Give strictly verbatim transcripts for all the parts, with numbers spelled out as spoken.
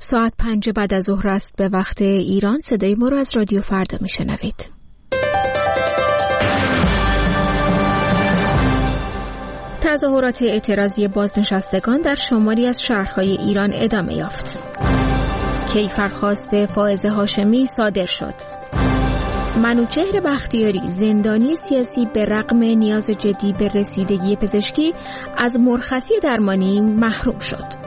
ساعت پنج بعد از ظهر است به وقت ایران. صدای ما را از رادیو فردا میشنوید. تظاهرات اعتراضی بازنشستگان در شماری از شهرهای ایران ادامه یافت. کیفرخواست فائزه هاشمی صادر شد. منوچهر بختیاری زندانی سیاسی به رغم نیاز جدی به رسیدگی پزشکی از مرخصی درمانی محروم شد.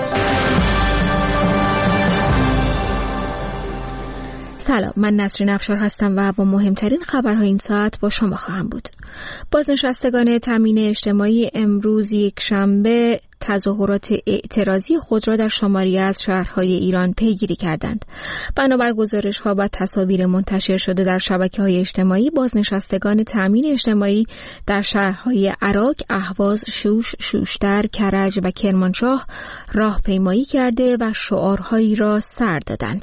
سلام، من نسرین افشار هستم و با مهمترین خبرهای این ساعت با شما خواهم بود. بازنشستگان تامین اجتماعی امروز یک شنبه تظاهرات اعتراضی خود را در شماری از شهرهای ایران پیگیری کردند. بنابر گزارش‌ها و تصاویر منتشر شده در شبکه‌های اجتماعی، بازنشستگان تامین اجتماعی در شهرهای عراق، اهواز، شوش، شوشتر، کرج و کرمانشاه راهپیمایی کرده و شعارهایی را سر دادند.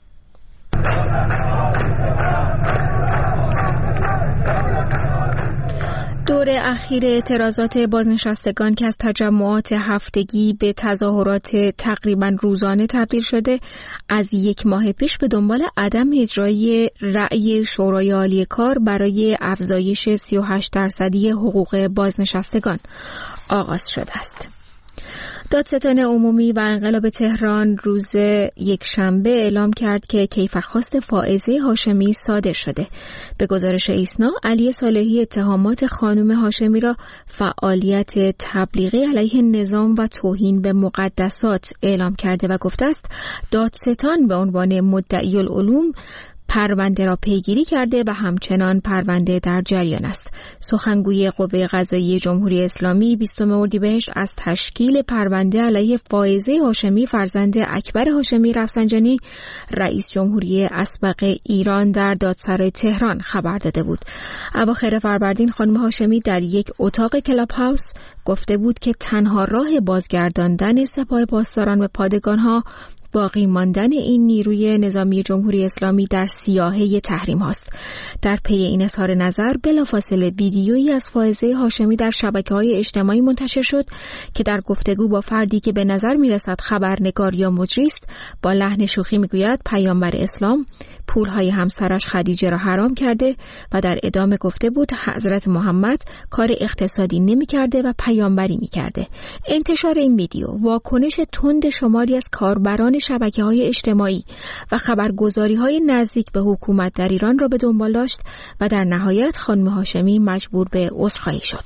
دور اخیر اعتراضات بازنشستگان که از تجمعات هفتگی به تظاهرات تقریباً روزانه تبدیل شده، از یک ماه پیش به دنبال عدم اجرای رأی شورای عالی کار برای افزایش سی و هشت درصدی حقوق بازنشستگان آغاز شده است. دادستان عمومی و انقلاب تهران روز یک شنبه اعلام کرد که کیفرخواست فائزه هاشمی صادر شده. به گزارش ایسنا، علی صالحی اتهامات خانم هاشمی را فعالیت تبلیغی علیه نظام و توهین به مقدسات اعلام کرده و گفته است دادستان به عنوان مدعی العلوم پرونده را پیگیری کرده و همچنان پرونده در جریان است. سخنگوی قوه قضاییه جمهوری اسلامی بیستم اردیبهشت از تشکیل پرونده علیه فائزه هاشمی فرزند اکبر هاشمی رفسنجانی رئیس جمهوری اسبق ایران در دادسرای تهران خبر داده بود. اواخر فروردین خانم هاشمی در یک اتاق کلاب هاوس گفته بود که تنها راه بازگرداندن سپاه پاسداران به پادگان‌ها باقی ماندن این نیروی نظامی جمهوری اسلامی در سیاهه تحریم هاست. در پی این اظهار نظر بلافاصله ویدیویی از فائزه هاشمی در شبکه‌های اجتماعی منتشر شد که در گفتگو با فردی که به نظر می‌رسد خبرنگار یا مجری است با لحن شوخی می‌گوید پیامبر اسلام پولهای همسرش خدیجه را حرام کرده و در ادامه گفته بود حضرت محمد کار اقتصادی نمی کرده و پیامبری می کرده. انتشار این ویدیو واکنش تند شماری از کاربران شبکه‌های اجتماعی و خبرگزاری‌های نزدیک به حکومت در ایران را به دنبال داشت و در نهایت خانم هاشمی مجبور به عذرخواهی شد.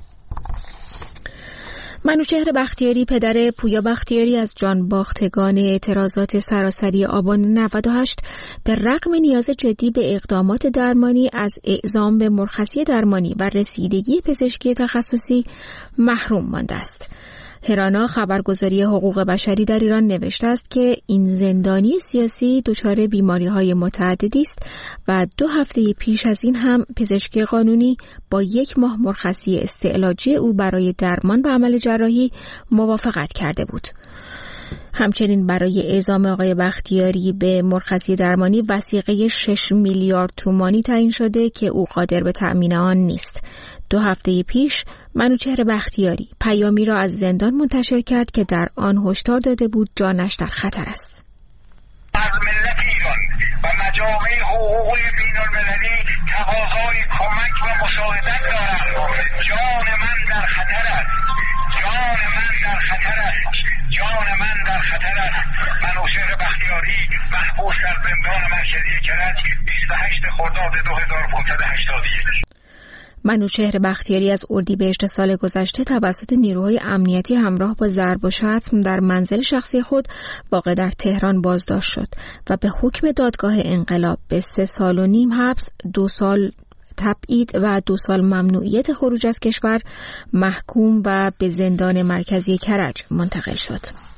منوچهر بختیاری پدر پویا بختیاری از جان باختگان اعتراضات سراسری آبان نود و هشت به رغم نیاز جدی به اقدامات درمانی از اعزام به مرخصی درمانی و رسیدگی پزشکی تخصصی محروم مانده است. هرانا خبرگزاری حقوق بشری در ایران نوشته است که این زندانی سیاسی دچار بیماری‌های متعددی است و دو هفته پیش از این هم پزشکی قانونی با یک ماه مرخصی استعلاجی او برای درمان و عمل جراحی موافقت کرده بود. همچنین برای اعزام آقای بختیاری به مرخصی درمانی وثیقه شش میلیارد تومانی تعیین شده که او قادر به تأمین آن نیست. دو هفته پیش منوچهر بختیاری پیامی را از زندان منتشر کرد که در آن هشدار داده بود جانش در خطر است. از ملت ایران و مجامع حقوقی بین‌المللی تقاضای کمک و مساعدت دارم. جان من در خطر است. جان من در خطر است. جان من در خطر است. منوچهر بختیاری محبوس در زندان مرکزی کرج بیست و هشتم خرداد دو هزار و پانصد و هشتاد و یک. منوچهر بختیاری از اردیبهشت سال گذشته توسط نیروهای امنیتی همراه با ضرب و شتم در منزل شخصی خود واقع در تهران بازداشت شد و به حکم دادگاه انقلاب به سه سال و نیم حبس، دو سال تبعید و دو سال ممنوعیت خروج از کشور محکوم و به زندان مرکزی کرج منتقل شد.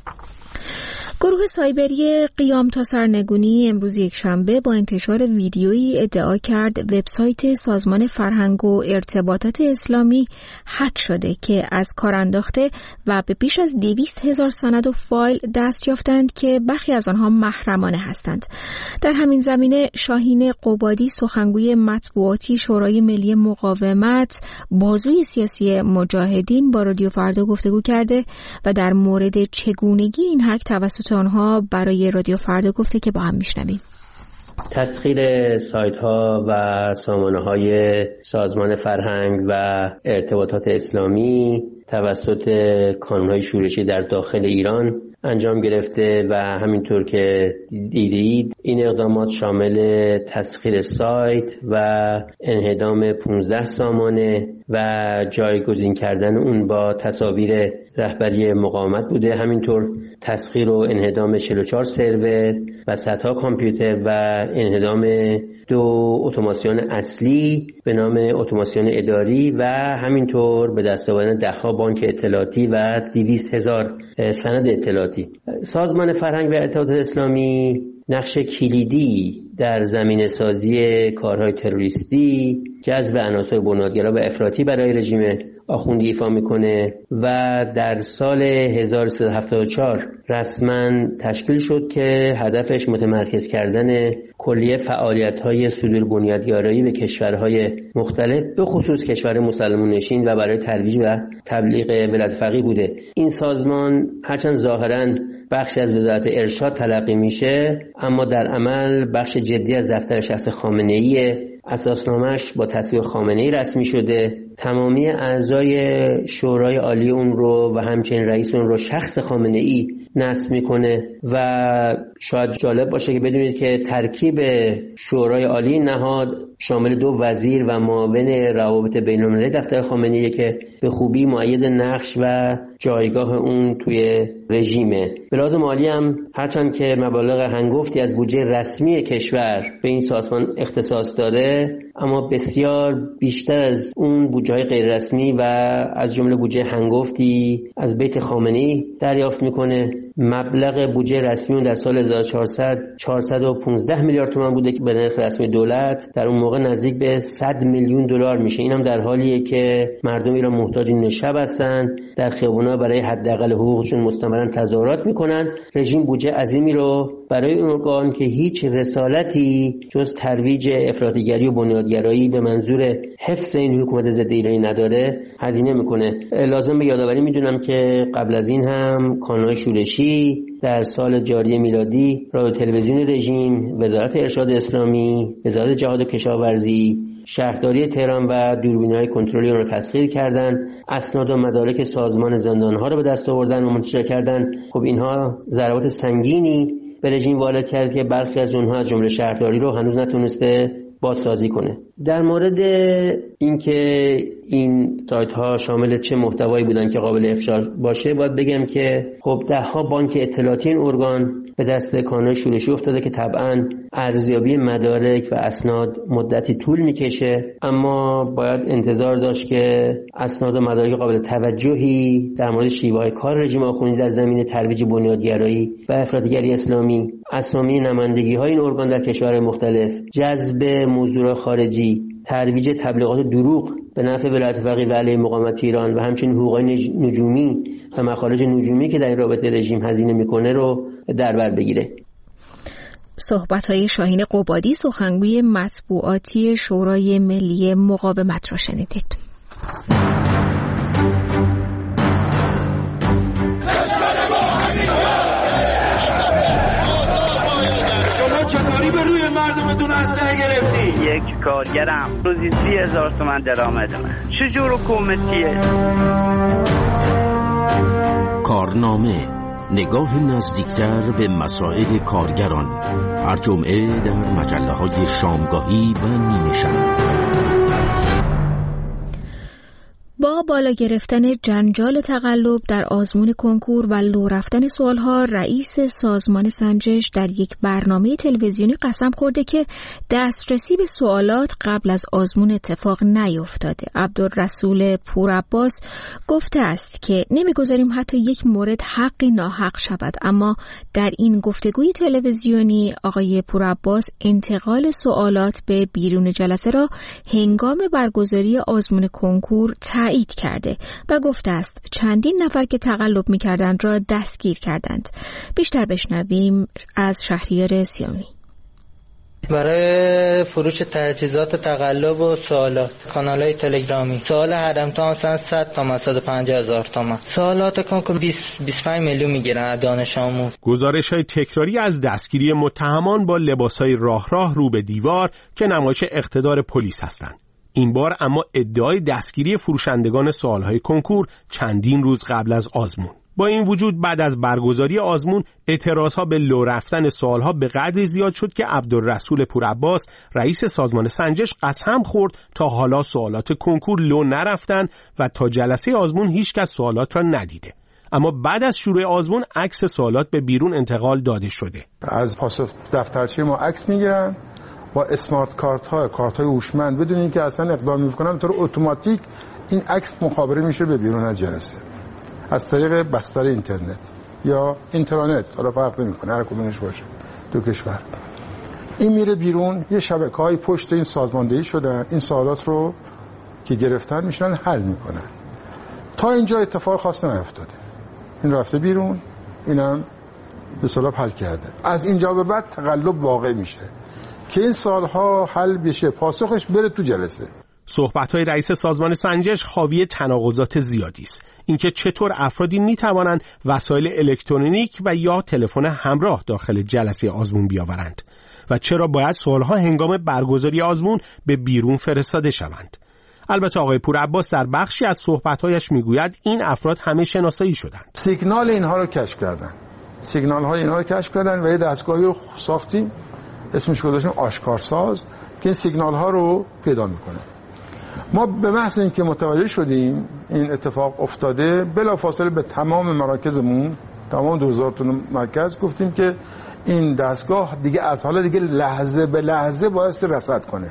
گروه سایبری قیام تا سرنگونی امروز یک شنبه با انتشار ویدیویی ادعا کرد وبسایت سازمان فرهنگ و ارتباطات اسلامی هک شده که از کار انداخته و به بیش از دویست هزار سند و فایل دست یافتند که برخی از آنها محرمانه هستند. در همین زمینه شاهین قبادی سخنگوی مطبوعاتی شورای ملی مقاومت بازوی سیاسی مجاهدین با رادیو فردا گفتگو کرده و در مورد چگونگی این هک توسط آنها برای رادیو فردا گفته که با هم میشنویم. تسخیر سایت ها و سامانه های سازمان فرهنگ و ارتباطات اسلامی توسط کانون های شورشی در داخل ایران انجام گرفته و همینطور که دیدید این اقدامات شامل تسخیر سایت و انهدام پانزده سامانه و جایگزین کردن اون با تصاویر رهبری مقاومت بوده. همینطور تسخیر و انهدام چهل و چهار سرور و صدها کامپیوتر و انهدام دو اتوماسیون اصلی به نام اتوماسیون اداری و همینطور به دست آوردن دهها بانک اطلاعاتی و دویست هزار سند اطلاعاتی. سازمان فرهنگ و ارتباطات اسلامی نقش کلیدی در زمینه سازی کارهای تروریستی، جذب عناصر بنیادگرا و افراطی برای رژیم آخوندی ایفا میکنه و در سال هزار و سیصد و هفتاد و چهار رسما تشکیل شد که هدفش متمرکز کردن کلیه فعالیت‌های صدور بنیادگرایی به کشورهای مختلف به خصوص کشور مسلمان نشین و برای ترویج و تبلیغ ولایت فقیه بوده. این سازمان هرچند ظاهراً بخشی از وزارت ارشاد تلقی میشه اما در عمل بخش جدی از دفتر شخص خامنه‌ای، اساسنامه‌اش با تصویب خامنه‌ای رسمی شده. تمامی اعضای شورای عالی اون رو و همچنین رئیس اون رو شخص خامنه‌ای نصب میکنه و شاید جالب باشه که بدونید که ترکیب شورای عالی نهاد شامل دو وزیر و معاون روابط بین‌المللی دفتر خامنه‌ای که به خوبی مؤید نقش و جایگاه اون توی رژیمه. به لحاظ مالی هم هرچند که مبالغ هنگفتی از بودجه رسمی کشور به این سازمان اختصاص داره اما بسیار بیشتر از اون بودجه‌های غیر رسمی و از جمله بودجه هنگفتی از بیت خامنه‌ای دریافت میکنه. مبلغ بودجه رسمی اون در سال هزار و چهارصد چهارصد و پانزده میلیارد تومان بوده که به نرخ رسمی دولت در اون موقع نزدیک به صد میلیون دلار میشه. اینم در حالیه که مردم ایران محتاج نشب هستن، در خیابونا برای حداقل حقوقشون مستمرا تظاهرات میکنن. رژیم بودجه عظیمی رو برای اون ارگان که هیچ رسالتی جز ترویج افراطیگری و بنیادگرایی به منظور حفظ این حکومت ضد ایرانی نداره هزینه میکنه. لازم به یادآوری میدونم که قبل از این هم کانون‌های شورشی در سال جاری میلادی رادیو تلویزیون رژیم، وزارت ارشاد اسلامی، وزارت جهاد و کشاورزی، شهرداری تهران و دوربین‌های کنترلی رو تسخیر کردن، اسناد و مدارک سازمان زندان‌ها رو به دست آوردن و منتشر کردن. خب اینها ضربات سنگینی به رژیم وارد کرد که برخی از اونها از جمله شهرداری رو هنوز نتونسته بازسازی کنه. در مورد اینکه این سایت ها شامل چه محتوایی بودن که قابل افشا باشه باید بگم که خب ده ها بانک اطلاعاتی این ارگان به دست کانون شورشی افتاده که طبعاً ارزیابی مدارک و اسناد مدتی طول میکشه اما باید انتظار داشت که اسناد و مدارک قابل توجهی در مورد شیوه‌های کار رژیم آخوندی در زمینه ترویج بنیادگرایی و افراطیگری اسلامی، اسامی نمایندگی‌های این ارگان در کشورهای مختلف، جذب موضوع خارجی، ترویج تبلیغات دروغ به نفع ولایت فقیه و علیه مقاومت ایران و همچنین حقوق‌های نجومی و مخارج نجومی که در این رابطه رژیم هزینه میکنه رو در بر بگیره. صحبت‌های شاهین قبادی، سخنگوی مطبوعاتی شورای ملی مقاومت را شنیدید. چطوری به روی مردمتون اسلحه گرفتی؟ یک کارگرم روزی سی هزار تومن درآمدمه. چجور حکومتیه؟ کارنامه، نگاه نزدیکتر به مسائل کارگران، هر جمعه در مجله‌های شامگاهی و نیمه شب. با بالا گرفتن جنجال تقلب در آزمون کنکور و لو رفتن سوالها، رئیس سازمان سنجش در یک برنامه تلویزیونی قسم خورده که دسترسی به سوالات قبل از آزمون اتفاق نیفتاده. عبدالرسول پورعباس گفته است که نمیگذاریم حتی یک مورد حقی ناحق شود، اما در این گفتگوی تلویزیونی آقای پورعباس انتقال سوالات به بیرون جلسه را هنگام برگزاری آزمون کنکور تایید کرده و گفته است چندین نفر که تقلب می‌کردند را دستگیر کردند. بیشتر بشنویم از شهریار سیانی. برای فروش تجهیزات تقلب و سوالات، کانال‌های تلگرامی. سوال هرم تا مثلا صد تا صد و پنجاه هزار تومان. سوالات کنکور بیست بیست و پنج میلیون میگیرن دانش آموز. گزارش‌های تکراری از دستگیری متهمان با لباس‌های راه راه رو به دیوار که نمایش اقتدار پلیس هستند. این بار اما ادعای دستگیری فروشندگان سوالهای کنکور چندین روز قبل از آزمون. با این وجود بعد از برگزاری آزمون اعتراضها به لو رفتن سوالها به قدری زیاد شد که عبدالرسول پورعباس رئیس سازمان سنجش قسم خورد تا حالا سوالات کنکور لو نرفتن و تا جلسه آزمون هیچ کس سوالات را ندیده. اما بعد از شروع آزمون عکس سوالات به بیرون انتقال داده شده. از پاسخ دفترچه ما عکس میگیرن با اسمارت کارت ها، کارت های هوشمند، بدون اینکه اصلا اقدام میکنن به طور اتوماتیک این عکس مخابره میشه به بیرون از جلسه از طریق بستر اینترنت یا اینترنت، حالا فرق نمیکنه هر کدومش باشه تو کشور. این میره بیرون، یه شبکه‌های پشت این سازماندهی شدن، این سوالات رو که گرفتن میشن حل میکنن. تا اینجا اتفاق خاصی نیفتاده. این رفته بیرون، اینم به صلاح حل کرده. از اینجا به بعد تقلب واقع میشه که این سالها حل بشه، پاسخش بره تو جلسه. صحبت‌های رئیس سازمان سنجش حاوی تناقضات زیادی است. اینکه چطور افرادی می‌توانند وسایل الکترونیک و یا تلفن همراه داخل جلسه آزمون بیاورند و چرا باید سوال‌ها هنگام برگزاری آزمون به بیرون فرستاده شوند. البته آقای پورعباس در بخشی از صحبت‌هایش می‌گوید این افراد همه شناسایی شدند. سیگنال اینها رو کشف کردن. سیگنال‌های اینها رو کشف کردن و یه دستگاهی رو ساختیم، اسمش گذاشتیم آشکارساز، که این سیگنال‌ها رو پیدا می‌کنه. ما به محض اینکه متوجه شدیم این اتفاق افتاده، بلافاصله به تمام مراکزمون، تمام دو هزار تا مرکز گفتیم که این دستگاه دیگه از حالا دیگه لحظه به لحظه باید رصد کنه.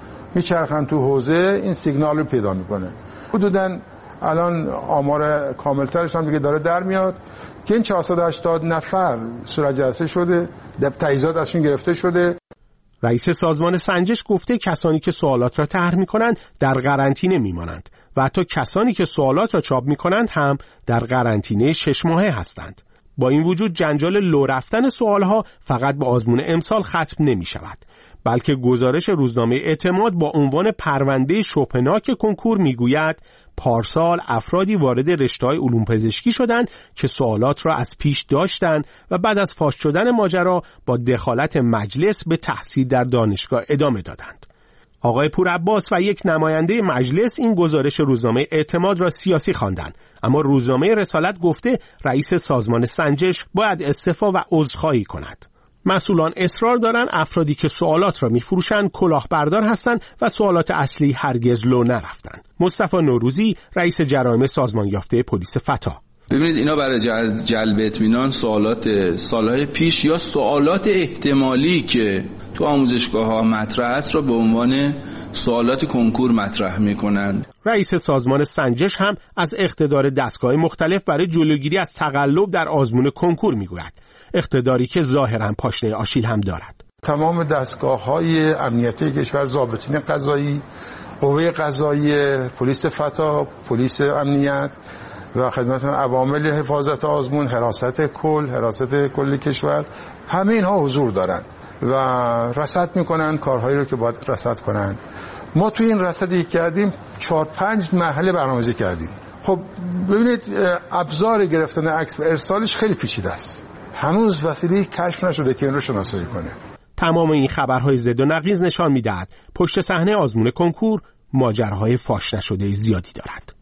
میچرخن تو حوزه، این سیگنال رو پیدا میکنه. حدوداً الان آمار کاملترش هم دیگه داره در میاد که این چهارصد و هشتاد نفر صورت جلسه شده، تجهیزات ازشون گرفته شده. رئیس سازمان سنجش گفته کسانی که سوالات را طرح می‌کنند در قرنطینه می‌مانند و حتی کسانی که سوالات را چاپ می‌کنند هم در قرنطینه شش ماهه هستند. با این وجود جنجال لو رفتن سوالها فقط به آزمون امسال ختم نمی‌شود، بلکه گزارش روزنامه اعتماد با عنوان پرونده شبهناک کنکور می‌گوید پارسال افرادی وارد رشته‌های علوم پزشکی شدند که سوالات را از پیش داشتند و بعد از فاش شدن ماجرا با دخالت مجلس به تحصیل در دانشگاه ادامه دادند. آقای پورعباس و یک نماینده مجلس این گزارش روزنامه اعتماد را سیاسی خواندند، اما روزنامه رسالت گفته رئیس سازمان سنجش باید استعفا و عذرخواهی کند. مسئولان اصرار دارند افرادی که سوالات را می‌فروشند کلاهبردار هستند و سوالات اصلی هرگز لو نرفتند. مصطفی نوروزی رئیس جرایم سازمان یافته پلیس فتا: ببینید اینا برای جلب اطمینان سوالات سالهای پیش یا سوالات احتمالی که تو آموزشگاه‌ها مطرح است را به عنوان سوالات کنکور مطرح می‌کنند. رئیس سازمان سنجش هم از اقتدار دستگاه‌های مختلف برای جلوگیری از تقلب در آزمون کنکور می‌گوید، اقتداری که ظاهراً پاشنه آشیل هم دارد. تمام دستگاه‌های امنیتی کشور، ضابطین قضایی، قوه قضایی، پلیس فتا، پلیس امنیت و خدمت عوامل حفاظت آزمون، حراست کل، حراست کل کشور، همه اینها حضور دارند و رصد میکنن کارهایی رو که باید رصد کنن. ما توی این رصدی کردیم چهار پنج مرحله برنامه‌ریزی کردیم. خب ببینید ابزار گرفتن عکس و ارسالش خیلی پیچیده است. هنوز وسیله کشف نشده که این رو شناسایی کنه. تمام این خبرهای ضد و نقیض نشان می‌دهد پشت صحنه آزمون کنکور ماجراهای فاش نشده زیادی دارد.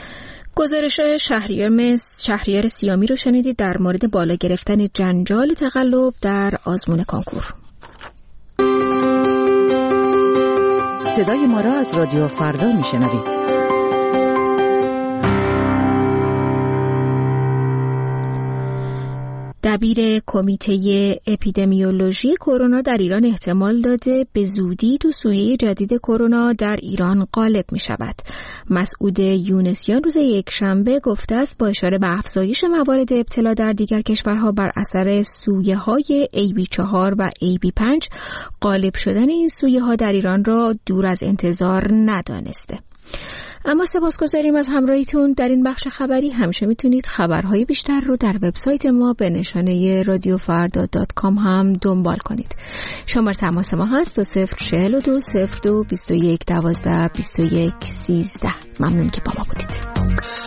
گزارش شهریار مصر شهریار سیامی رو شنیدید در مورد بالا گرفتن جنجال تقلب در آزمون کنکور. صدای ما را از رادیو فردا میشنوید. دبیر کمیته اپیدمیولوژی کرونا در ایران احتمال داده به زودی دو سویه جدید کرونا در ایران غالب می شود. مسعود یونسیان روز یکشنبه گفته است با اشاره به افزایش موارد ابتلا در دیگر کشورها بر اثر سویه های ای بی چهار و ای بی پنج غالب شدن این سویه ها در ایران را دور از انتظار ندانسته. اما سپاسگزاریم از همراهیتون در این بخش خبری. همیشه میتونید خبرهای بیشتر رو در وبسایت ما به نشانه رادیو فردا دات کام هم دنبال کنید. شماره تماس ما هست دو صفر چهل و دو صفر دو بیست و یک دوازده بیست و یک سیزده. ممنون که با ما بودید.